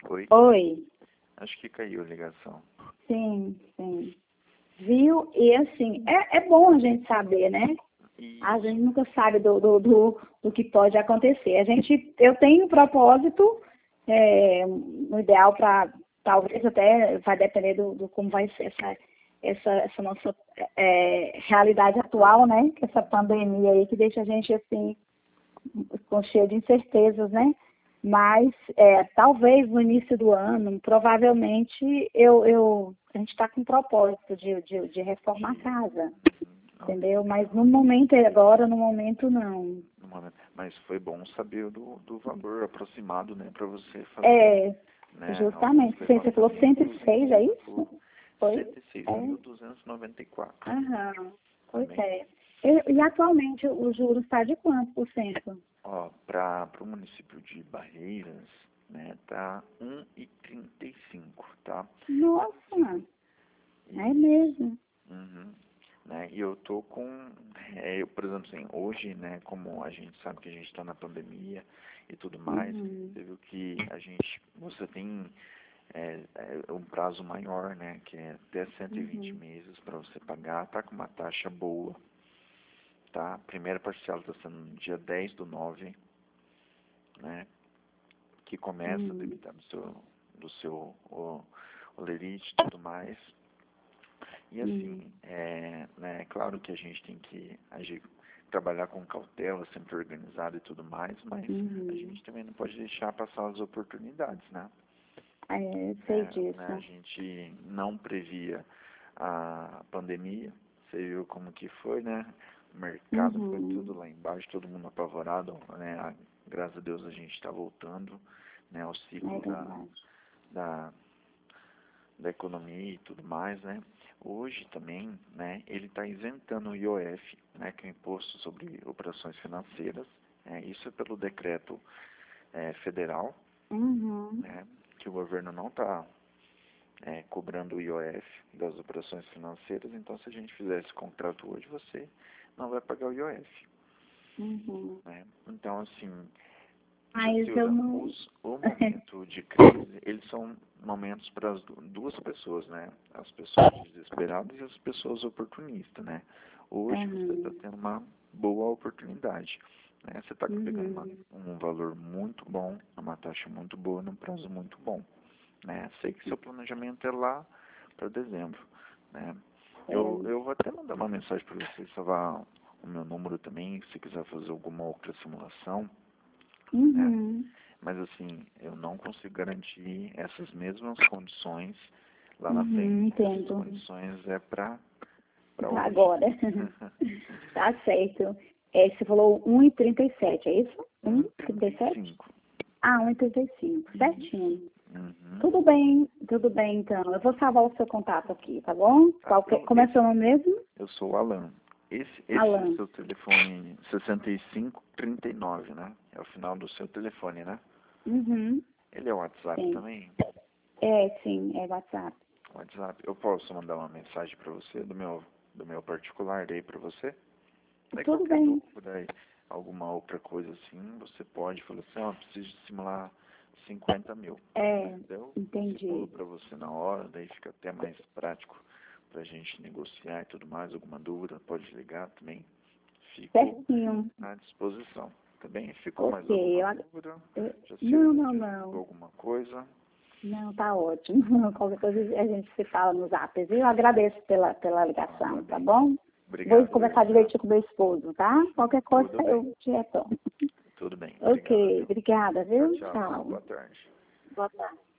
Oi? Oi. Acho que caiu a ligação. Sim, sim. Viu? E assim, é bom a gente saber, né? E A gente nunca sabe do que pode acontecer. Eu tenho um propósito, no ideal para, talvez até vai depender do como vai ser essa nossa realidade atual, né? Que essa pandemia aí que deixa a gente assim, com cheio de incertezas, né? Mas talvez no início do ano, provavelmente, a gente está com o propósito de reformar a casa, entendeu? Mas no momento agora, no momento não. no momento. Mas foi bom saber do valor aproximado, né, para você fazer. Né, Justamente. Você falou 106, é isso? Foi? 106.294. Aham, pois é. E atualmente o juros está de quanto por cento? Ó, para o município de Barreiras, né, tá 1,35, tá? Nossa, é mesmo. Uhum. Né, e eu tô com, por exemplo, assim, hoje, né, como a gente sabe que a gente está na pandemia e tudo mais, você viu que você tem um prazo maior, né, que é até 120 meses para você pagar, tá com uma taxa boa, tá? A primeira parcela está sendo no dia 10/9, né, que começa a debitar do seu olerite e tudo mais. E assim, né, é claro que a gente tem que agir, trabalhar com cautela, sempre organizado e tudo mais, mas a gente também não pode deixar passar as oportunidades, né? Sei disso. Né, a gente não previa a pandemia, você viu como que foi, né? O mercado foi tudo lá embaixo, todo mundo apavorado, né? Graças a Deus a gente está voltando, né, ao ciclo da economia e tudo mais, né? Hoje também, né, ele está isentando o IOF, né, que é o Imposto sobre Operações Financeiras, isso é pelo decreto federal, né, que o governo não está cobrando o IOF das operações financeiras, então se a gente fizer esse contrato hoje, você não vai pagar o IOF. Né? Então, assim, Mas eu não... o momento de crise, eles são momentos para as duas pessoas, né? As pessoas desesperadas e as pessoas oportunistas, né? Hoje você está tendo uma boa oportunidade, né? Você está pegando um valor muito bom, uma taxa muito boa, num prazo muito bom, né? Sei que seu planejamento é lá para dezembro, né? Eu vou até mandar uma mensagem para você salvar o meu número também, se quiser fazer alguma outra simulação. Né? Mas assim, eu não consigo garantir essas mesmas condições lá na frente. Essas condições é para hoje. Agora. Tá certo. Você falou 1,37, é isso? 1,37? 1,35. Ah, 1,35. Certinho. Tudo bem então. Eu vou salvar o seu contato aqui, tá bom? Como é seu nome mesmo? Eu sou o Alan. Esse Alan. é o seu telefone 6539, né? É o final do seu telefone, né? Ele é o WhatsApp também? Sim, é WhatsApp. WhatsApp. Eu posso mandar uma mensagem para você do meu particular daí para você? Daí Tudo qualquer bem. dúvida aí, alguma outra coisa assim, você pode falar assim, ó, preciso simular 50 mil. Entendeu? Entendi. Simulo para você na hora, daí fica até mais prático pra gente negociar e tudo mais. Alguma dúvida, pode ligar também. Fico Certinho. à disposição. Tá bem? Ficou mais Ok. alguma dúvida? Já Não. alguma coisa? Não, tá ótimo. Qualquer coisa a gente se fala no zap, viu? Eu agradeço pela ligação, tá bom? Obrigado. Vou conversar direitinho com meu esposo, tá? Qualquer coisa eu te retorno. Tudo bem. Ok, Obrigado. obrigada, viu? Tchau. Boa tarde. Boa tarde.